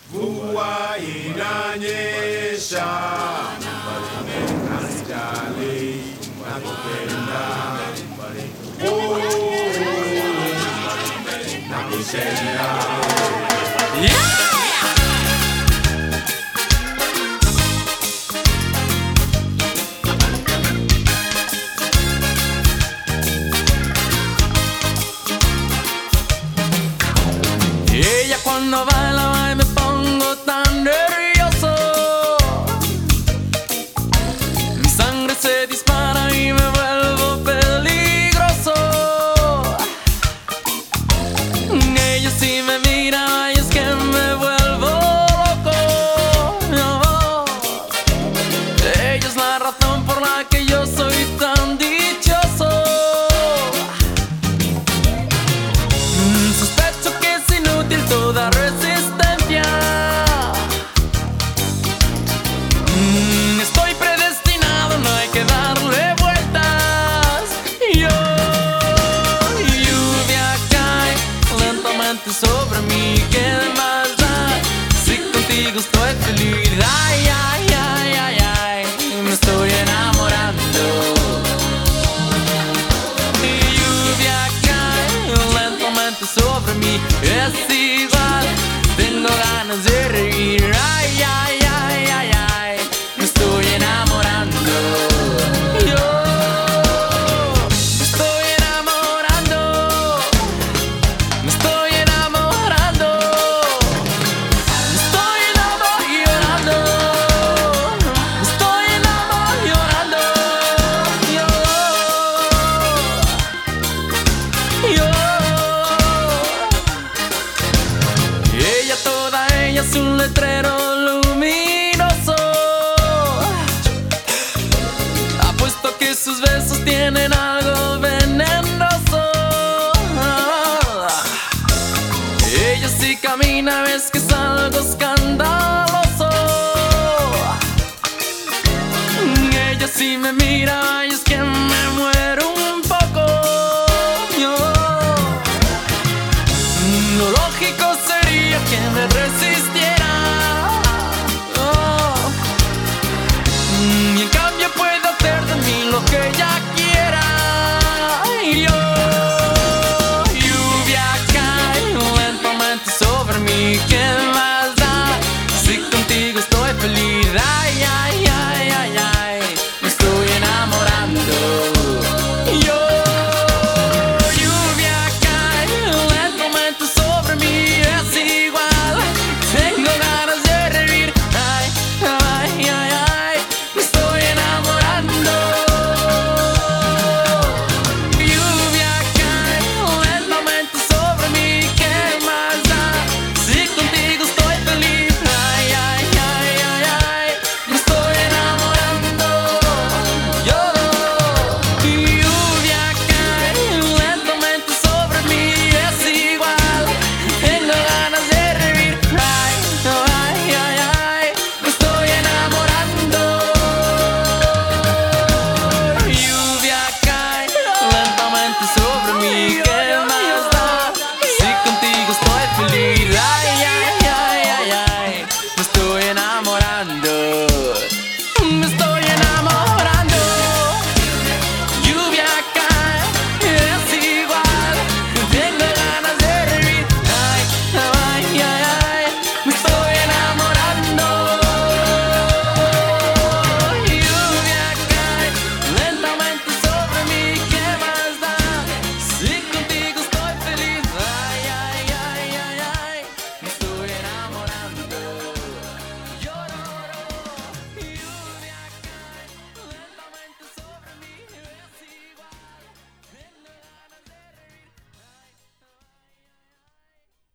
Mvua inanyesha, nasijali, nakupenda. Oh, nakupenda. Ella cuando baila me pongo tan nervioso. Mi sangre se dispara y me vuelvo peligroso. Ella sí me mira y es que me vuelvo loco. Ella es la razón por la que yo soy tan dichoso. Sospecho que es inútil toda resistencia. Estoy predestinado, no hay que darle vueltas. Lluvia cae lentamente sobre mí. ¿Qué más da? Si contigo estoy feliz. Ay, ay, ay, ay, ay, me estoy enamorando. Lluvia cae lentamente sobre mí. Es igual, tengo ganas de reír. Ay, ay, ay, ay, ay, me estoy enamorando. Yo me estoy enamorando. Me estoy enamorando. Me estoy enamorando. Me estoy enamorando. Ella, toda ella es un letrero luminoso. Apuesto que sus besos tienen algo venenoso. Ella sí camina, ves que es algo escandaloso. Ella sí me mira y es que me muero un poco. Lo lógico sería que me resistiera. Y en cambio puedo hacer de mí lo que ella